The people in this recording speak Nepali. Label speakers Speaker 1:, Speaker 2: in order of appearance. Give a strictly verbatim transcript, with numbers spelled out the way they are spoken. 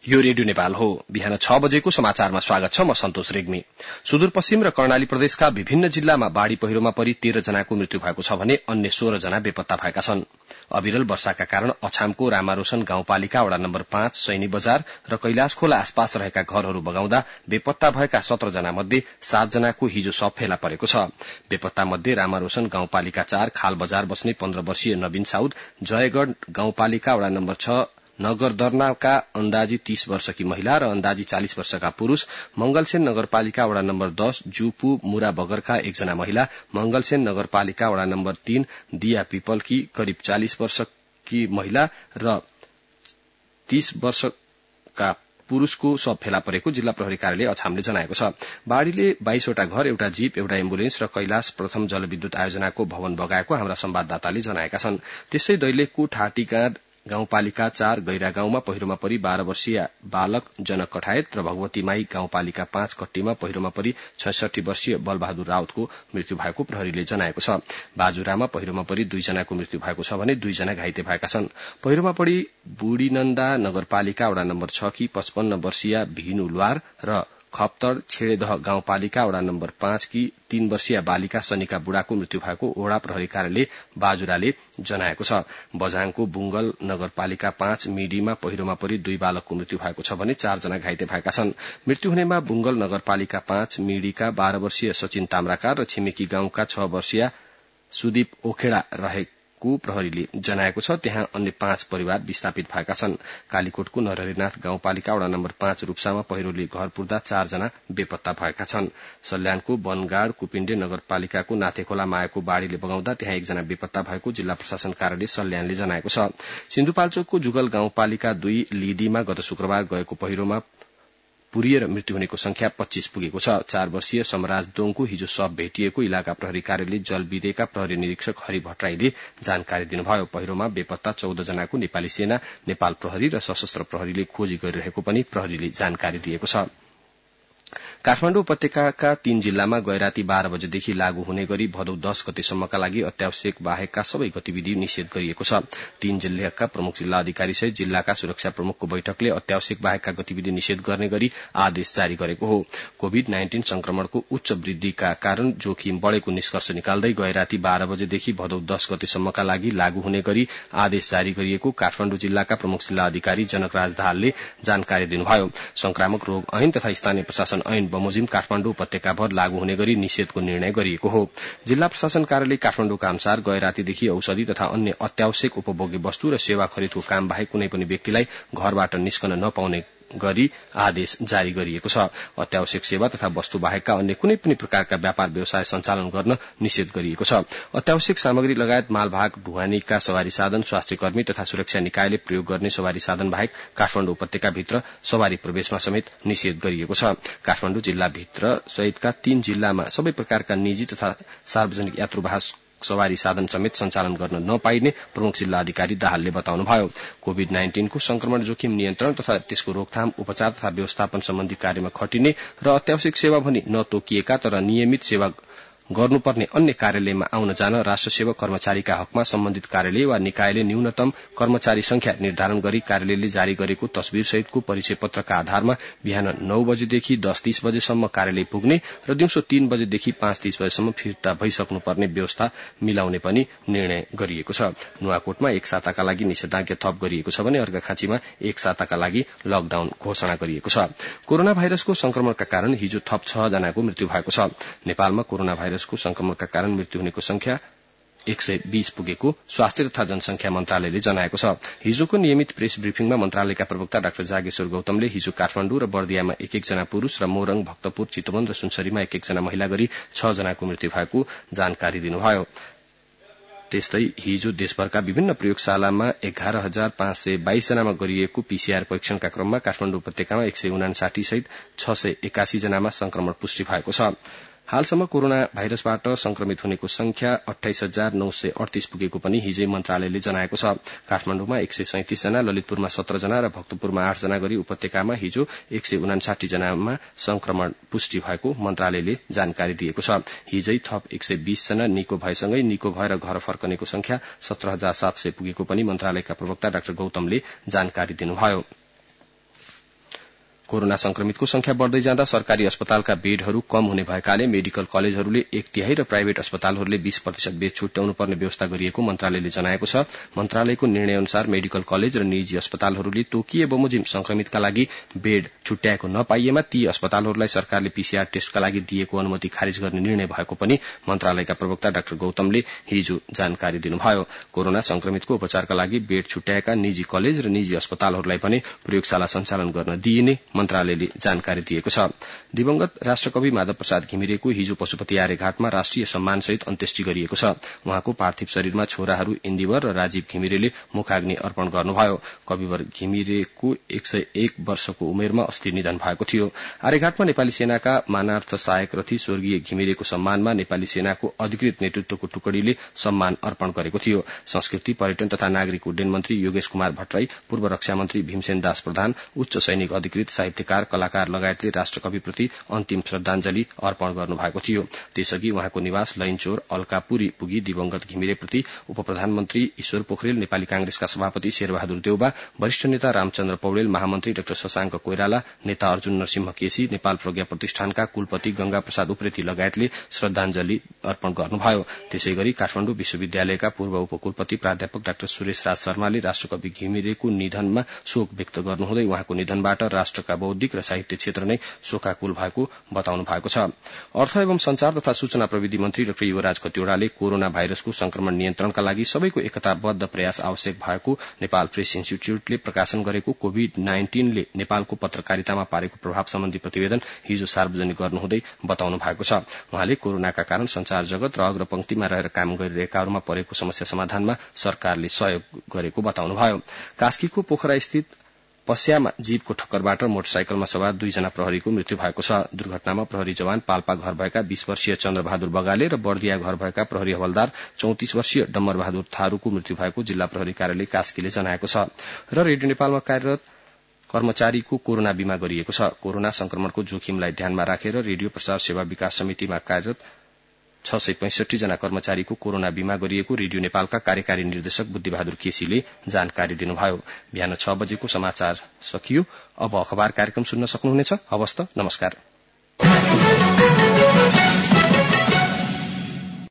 Speaker 1: यो रेडियो नेपाल हो। बिहान छ बजेको समाचारमा स्वागत छ। म सन्तोष रेग्मी। सुदूरपश्चिम र कर्णाली प्रदेशका विभिन्न जिल्लामा बाढ़ी पहिरोमा परि तेह्र जनाको मृत्यु भएको छ भने अन्य सोह्र जना बेपत्ता भएका छन्। अविरल वर्षाका कारण अछामको रामारोशन गाउँपालिका वडा नम्बर पाँच सैनी बजार र कैलाश खोला आसपास रहेका घरहरू बगाउँदा बेपत्ता भएका सत्र जना मध्ये सात जनाको हिजो शव फेला परेको छ। बेपत्ता मध्ये रामारोशन गाउँपालिका चार खाल बजार बस्ने पन्ध्र वर्षीय नवीन साउद, जयगढ़ गाउँपालिका वडा नम्बर छ नगरदर्नाका अन्दाजी तीस वर्षकी महिला र अन्दाजी चालिस वर्षका पुरूष, मंगलसेन नगरपालिका वडा नम्बर दस जुपू मुरा बगरका एकजना महिला, मंगलसेन नगरपालिका वडा नम्बर तीन दिया पिपलकी करिब चालिस वर्षकी महिला र तीस वर्षका पुरूषको शव फेला परेको जिल्ला प्रहरी कार्यालय अछामले जनाएको छ। बाढ़ीले बाइसवटा घर, एउटा जीप, एउटा एम्बुलेन्स र कैलाश प्रथम जलविद्युत आयोजनाको भवन बगाएको हाम्रा संवाददाताले जनाएका छन्। त्यसै दैलेखको ठाटीका गाउँपालिका चार गैरा गाउँमा पहिरोमा परि बाह्र वर्षीय बालक जनक कठायत र भगवतीमाई गाउँपालिका पाँच कट्टीमा पहिरोमा परि छैसठी वर्षीय बलबहादुर राउतको मृत्यु भएको प्रहरीले जनाएको छ। बाजुरामा पहिरोमा परि दुईजनाको मृत्यु भएको छ भने दुईजना घाइते भएका छन्। पहिरोमा परि बुढीनन्दा नगरपालिका वडा नम्बर छ की पचपन्न वर्षीय भिनु ल्वार र खप्तड छेडेदह गाउँपालिका वडा नम्बर पाँच की तीन वर्षीय बालिका सनिका बुढाको मृत्यु भएको ओडा प्रहरी कार्यालय बाजुराले जनाएको छ। बझाङको बुंगल नगरपालिका पाँच मिडीमा पहिरोमा परि दुई बालकको मृत्यु भएको छ भने चारजना घाइते भएका छन्। मृत्यु हुनेमा बुंगल नगरपालिका पाँच मिडीका बाह्र वर्षीय सचिन ताम्राकार र छिमेकी गाउँका छ वर्षीय सुदीप ओखेडा रहेको प्रहरीले जनाएको छ। त्यहाँ अन्य पाँच परिवार विस्थापित भएका छन्। कालीकोटको नरहरिनाथ गाउँपालिका वडा नम्बर पाँच रूपसामा पहिरोले घर पुर्दा चारजना बेपत्ता भएका छन्। सल्यानको बनगाड़ कुपिण्डे नगरपालिकाको नाथेखोलामा आएको बाढ़ीले बगाउँदा त्यहाँ एकजना बेपत्ता भएको जिल्ला प्रशासन कार्यालय सल्यानले जनाएको छ। सिन्धुपाल्चोकको जुगल गाउँपालिका दुई लिदीमा गत शुक्रबार गएको पहिरोमा पुरिएर मृत्यु हुनेको संख्या पच्चीस पुगेको छ। चार वर्षीय समराज दोङको हिजो शव भेटिएको इलाका प्रहरी कार्यालय जलबिरेका प्रहरी निरीक्षक हरि भट्टराईले जानकारी दिनुभयो। पहिरोमा बेपत्ता चौध जनाको नेपाली सेना, नेपाल प्रहरी र सशस्त्र प्रहरीले खोजी गरिरहेको पनि प्रहरीले जानकारी दिएको छ। काठमाडौँ उपत्यकाका तीन जिल्लामा गैराती बाह्र बजेदेखि लागू हुने गरी भदौ दस गतेसम्मका लागि अत्यावश्यक बाहेकका सबै गतिविधि निषेध गरिएको छ। तीन जिल्लाका प्रमुख जिल्ला अधिकारी सहित जिल्लाका सुरक्षा प्रमुखको बैठकले अत्यावश्यक बाहेकका गतिविधि निषेध गर्ने गरी आदेश जारी गरेको हो। कोविड नाइन्टीन संक्रमणको उच्च वृद्धिका कारण जोखिम बढ़ेको निष्कर्ष निकाल्दै गैराती बाह्र बजेदेखि भदौ दस गतेसम्मका लागि लागू हुने गरी आदेश जारी गरिएको काठमाडौँ जिल्लाका प्रमुख जिल्ला अधिकारी जनकराज दाहालले जानकारी दिनुभयो। संक्रामक रोग ऐन तथा स्थानीय प्रशासन ऐन बमोजिम काठमाडौँ उपत्यकाभर लागू हुने गरी निषेधको निर्णय गरिएको हो। जिल्ला प्रशासन कार्यालय काठमाडौँका अनुसार गैरातीदेखि औषधि तथा अन्य अत्यावश्यक उपभोग्य वस्तु र सेवा खरिदको काम बाहेक कुनै पनि व्यक्तिलाई घरबाट निस्कन नपाउने गरी आदेश जारी गरिएको छ। अत्यावश्यक सेवा तथा वस्तु बाहेकका अन्य कुनै पनि प्रकारका व्यापार व्यवसाय सञ्चालन गर्न निषेध गरिएको छ। अत्यावश्यक सामग्री लगायत मालवाहक ढुवानीका सवारी साधन, स्वास्थ्य कर्मी तथा सुरक्षा निकायले प्रयोग गर्ने सवारी साधन बाहेक काठमाडौँ उपत्यकाभित्र सवारी प्रवेशमा समेत निषेध गरिएको छ। काठमाडौँ जिल्लाभित्र सहितका तीन जिल्लामा सबै प्रकारका निजी तथा सार्वजनिक यात्रुवाहक सवारी साधन समेत सञ्चालन गर्न नपाइने प्रमुख जिल्ला अधिकारी दाहालले बताउनुभयो। कोविड नाइन्टीनको संक्रमण जोखिम नियन्त्रण तथा त्यसको रोकथाम, उपचार तथा व्यवस्थापन सम्बन्धी कार्यमा खटिने र अत्यावश्यक सेवा भनी नतोकिएका तर नियमित सेवा गर्नुपर्ने अन्य कार्यालयमा आउन जान राष्ट्र सेवक कर्मचारीका हकमा सम्बन्धित कार्यालय वा निकायले न्यूनतम कर्मचारी संख्या निर्धारण गरी कार्यालयले जारी गरेको तस्बिर सहितको परिचय पत्रका आधारमा बिहान नौ बजेदेखि दस तीस बजेसम्म कार्यालय पुग्ने र दिउँसो तीन बजेदेखि पाँच तीस बजेसम्म फिर्ता भइसक्नुपर्ने व्यवस्था मिलाउने पनि निर्णय गरिएको छ। नुवाकोटमा एक साताका लागि निषेधाज्ञा थप गरिएको छ भने अर्घाखाँचीमा एक साताका लागि लकडाउन घोषणा गरिएको छ। कोरोना भाइरसको संक्रमणका कारण हिजो थप छ जनाको मृत्यु भएको छ। नेपालमा कोरोना भाइरसको संक्रमणका कारण मृत्यु हुनेको संख्या एक सय बीस पुगेको स्वास्थ्य तथा जनसंख्या मन्त्रालयले जनाएको छ। हिजोको नियमित प्रेस ब्रिफिङमा मन्त्रालयका प्रवक्ता डाक्टर जागेश्वर गौतमले हिजो काठमाडौँ र बर्दियामा एक एकजना पुरूष र मोरङ, भक्तपुर, चितवन र सुनसरीमा एक एकजना महिला गरी छ जनाको मृत्यु भएको जानकारी दिनुभयो। त्यस्तै हिजो देशभरका विभिन्न प्रयोगशालामा एघार हजार पाँच सय बाइस जनामा गरिएको पीसीआर परीक्षणका क्रममा काठमाडौँ उपत्यकामा एक सय उनासाठी सहित छ सय एकासी जनामा संक्रमण पुष्टि भएको छ। हालसम्म कोरोना भाइरसबाट संक्रमित हुनेको संख्या अठाइस हजार नौ सय अडतीस पुगेको पनि हिजै मन्त्रालयले जनाएको छ। काठमाडौँमा एक सय सैंतिस जना, ललितपुरमा सत्र जना र भक्तपुरमा आठ जना गरी उपत्यकामा हिजो एक सय उनासाठी जनामा संक्रमण पुष्टि भएको मन्त्रालयले जानकारी दिएको छ। हिजै थप एक सय बीस जना निको भएसँगै निको भएर घर फर्कनेको संख्या सत्र हजार सात सय पुगेको पनि मन्त्रालयका प्रवक्ता डाक्टर गौतमले जानकारी दिनुभयो। कोरोना संक्रमितको संख्या बढ़दै जाँदा सरकारी अस्पतालका बेडहरू कम हुने भएकाले मेडिकल कलेजहरूले एक तिहाई र प्राइभेट अस्पतालहरूले बीस प्रतिशत बेड छुट्याउनु पर्ने व्यवस्था गरिएको मन्त्रालयले जनाएको छ। मन्त्रालयको निर्णय अनुसार मेडिकल कलेज र निजी अस्पतालहरूले तोकिए बमोजिम संक्रमितका लागि बेड छुट्याएको नपाइएमा ती अस्पतालहरूलाई सरकारले पीसीआर टेस्टका लागि दिएको अनुमति खारिज गर्ने निर्णय भएको पनि मन्त्रालयका प्रवक्ता डाक्टर गौतमले हिजो जानकारी दिनुभयो। कोरोना संक्रमितको उपचारका लागि बेड छुट्याएका निजी कलेज र निजी अस्पतालहरूलाई पनि प्रयोगशाला सञ्चालन गर्न दिइने मन्त्रालयले जानकारी दिएको छ। दिवंगत राष्ट्रकवि माधव प्रसाद घिमिरेको हिजो पशुपति आर्यघाटमा राष्ट्रिय सम्मानसहित अन्त्येष्टि गरिएको छ। उहाँको पार्थिव शरीरमा छोराहरू इन्दिवर र राजीव घिमिरेले मुखाग्नि अर्पण गर्नुभयो। कविवर घिमिरेको एक सय एक वर्षको उमेरमा अस्ति निधन भएको थियो। आर्यघाटमा नेपाली सेनाका मानार्थ सहायक रथी स्वर्गीय घिमिरेको सम्मानमा नेपाली सेनाको अधिकृत नेतृत्वको टुकडीले सम्मान अर्पण गरेको थियो। संस्कृति पर्यटन तथा नागरिक उड्डयन मन्त्री योगेश कुमार भट्टराई, पूर्व रक्षा मन्त्री भीमसेन दास प्रधान, उच्च सैनिक अधिकृत साहित्यकार कलाकार लगायतले राष्ट्रकविप्रति अन्तिम श्रद्धांजलि अर्पण गर्नुभएको थियो। त्यसअघि उहाँको निवास लैनचोर अल्कापुरी पुगी दिवंगत घिमिरेप्रति उप प्रधानमन्त्री ईश्वर पोखरेल, नेपाली कांग्रेसका सभापति शेरबहादुर देउबा, वरिष्ठ नेता रामचन्द्र पौडेल, महामन्त्री डाक्टर शशांक कोइराला, नेता अर्जुन नरसिंह केसी, नेपाल प्रज्ञा प्रतिष्ठानका कुलपति गंगा प्रसाद उप्रेती लगायतले श्रद्धांजलि अर्पण गर्नुभयो। त्यसैगरी काठमाडौँ विश्वविद्यालयका पूर्व उपकुलपति प्राध्यापक डाक्टर सुरेश राज शर्माले राष्ट्रकवि घिमिरेको निधनमा शोक व्यक्त गर्नुहुँदै उहाँको निधनबाट राष्ट्रका बौद्धिक र साहित्य क्षेत्र नै शोकाकुल भएको बताउनु भएको छ। अर्थ एवं संचार तथा सूचना प्रविधि मन्त्री डाक्टर युवराज खतिवड़ाले कोरोना भाइरसको संक्रमण नियन्त्रणका लागि सबैको एकताबद्ध प्रयास आवश्यक भएको नेपाल प्रेस इन्स्टिच्यूटले प्रकाशन गरेको कोविड नाइन्टीनले नेपालको पत्रकारितामा पारेको प्रभाव सम्बन्धी प्रतिवेदन हिजो सार्वजनिक गर्नुहुँदै बताउनु भएको छ। उहाँले कोरोनाका कारण संचार जगत र अग्रपंक्तिमा रहेर काम गरिरहेकाहरूमा परेको समस्या समाधानमा सरकारले सहयोग गरेको बताउनुभयो। कास्कीको पोखरा स्थित पस्यामा जीपको ठक्करबाट मोटरसाइकलमा सवार दुईजना प्रहरीको मृत्यु भएको छ। दुर्घटनामा प्रहरी जवान पाल्पा घर भएका बीस वर्षीय चन्द्रबहादुर बगाले र बर्दिया घर भएका प्रहरी हवलदार चौतिस वर्षीय डम्बर बहादुर थारूको मृत्यु भएको जिल्ला प्रहरी कार्यालय कास्कीले जनाएको छ। र रेडियो नेपालमा कार्यरत कर्मचारीको कोरोना बीमा गरिएको छ। कोरोना संक्रमणको जोखिमलाई ध्यानमा राखेर रेडियो प्रसार सेवा विकास समितिमा कार्यरत छ सय पैंसठी जना कर्मचारीको कोरोना बीमा गरिएको रेडियो नेपालका कार्यकारी निर्देशक बुद्धिबहादुर केसीले जानकारी दिनुभयो। बिहान छ बजेको समाचार सकियो। अब अखबार कार्यक्रम सुन्न सक्नुहुनेछ। हवस् त, नमस्कार।